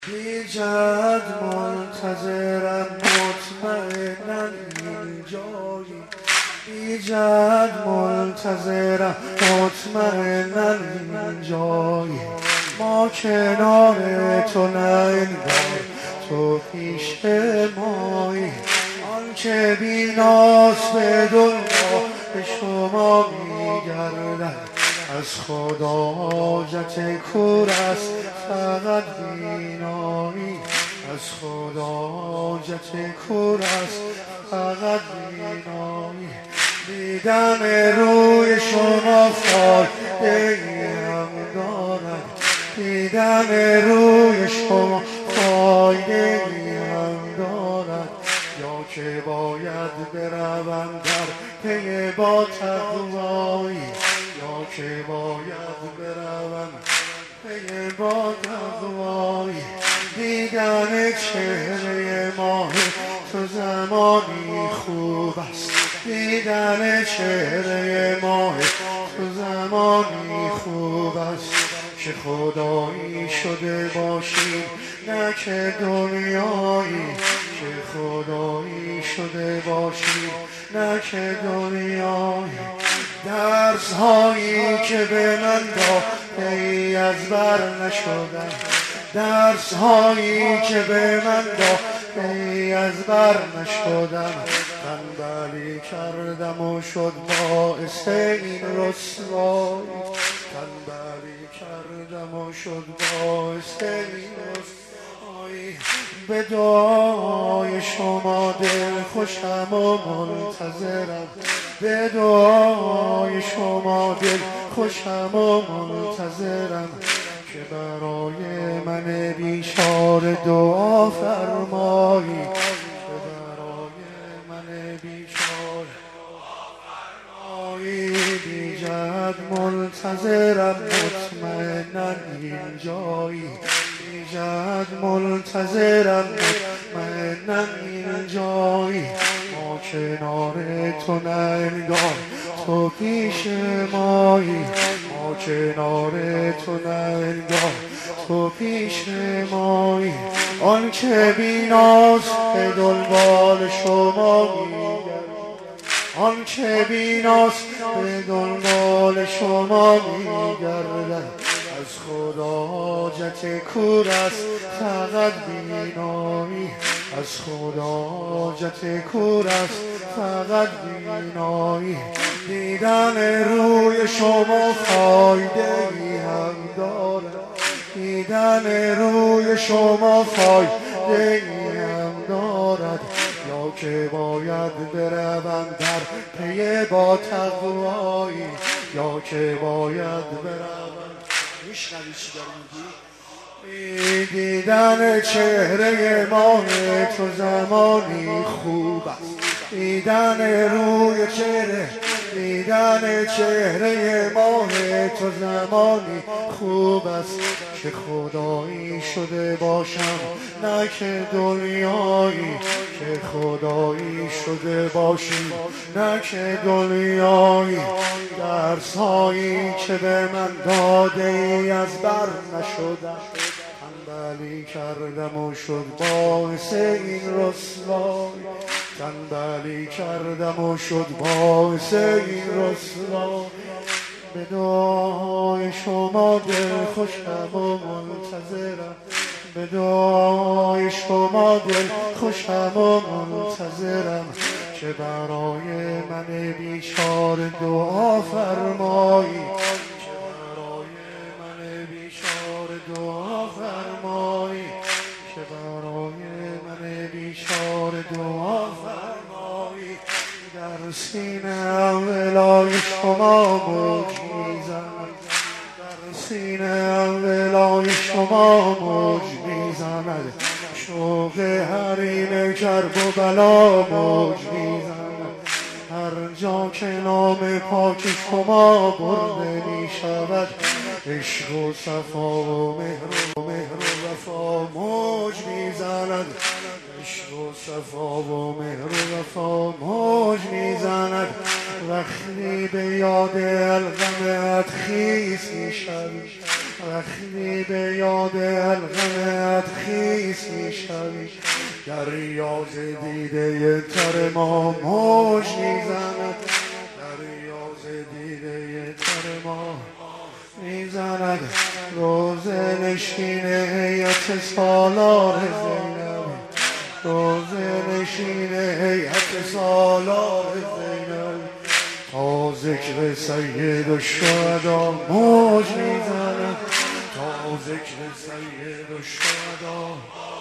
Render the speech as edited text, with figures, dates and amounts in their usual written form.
بیجد منتظرم مطمئناً این جایی، بیجد منتظرم مطمئناً این جایی. ما کنار تو ننگار تو پیش مایی، آنچه بیناست به دنیا به شما میگردد. از خدا حاجت کور است فقط بینایی، از خدا حاجت کور است فقط بینایی. دیدن روی شما فایده هم دارد، دیدن روی شما فایده هم دارد. یا که باید بروم در پی با تقوایی، یا که باید بروم پی با تقوایی. دیدن چهره ماه تو زمانی خوب است، دیدن چهره ماه تو زمانی خوب است. که خدایی شده باشیم نه که دنیایی، که خدایی شده باشیم نه که دنیایی. درس هایی که به من دادی از بر نشدن، درس هایی که به من دادی از بر نشدن. تنبلی کردم و شد باعث این رسوایی، تنبلی کردم و شد باعث این رسوایی. به دعای شما دل خوشم و منتظرم، به دعای شما دل خوشم و منتظرم. که برای من بیچار دعا فرمایی، که برای من بیچار دعا فرمایی. بیجد منتظرم مطمئناً این جایی، بیجد منتظرم مطمئناً این جایی. ما کنار تو ننگار تو پیش مایی، ما کنار تو ننگار تو پیش مایی. آن که بیناست به دنبال شما میگردد، آن که بیناست به دنبال شما میگردد. از خدا حاجت کور است فقط بینایی، از خدا حاجت کور است فقط بینایی. دیدن روی شما فایده هم دارد، دیدن روی شما فایده هم دارد. یا که باید بروم در پی با تقوایی، یا که باید بروم. میشنوی چی داری میگی؟ دیدن چهره ماه تو زمانی خوب است، دیدن روی چهره، دیدن چهره ماه تو زمانی خوب است. که خدایی شده باشم نه که دنیایی، که خدایی شده باشی نه که دنیایی. درس هایی که به من داده ای از بر نشدم، تنبلی کردم و شد باعث این رسوایی، تنبلی کردم و شد باعث این رسوایی. به دعای شما دل خوشم و منتظرم، به دعای شما دل خوشم و منتظرم. که برای من بیچار دعا فرمایی، که برای من بیچار دعا فرمایی، که برای من بیچار دعا فرمایی. در سینه‌ام ولای شما موج میزند، در سینه‌ام ولای شما موج میزند. شوق حریم کرب و بلا موج میزند. هر جا که نام پاک شما برده میشود، عشق و صفا و مهر و وفا موج میزند، عشق و صفا و مهر و وفا موج میزند. وقتی به یاد الغمت خیس میشوی، وقتی به یاد القمت خیس میشوی در ریاض دیده تر ما موج میزند در ریاض دیده تر ما میزند روزه نشین هیئت سالار زینب روزه نشین هیئت سالار زینب تا ذکر سید الشهدا موج میزند تا ذکر سید الشهدا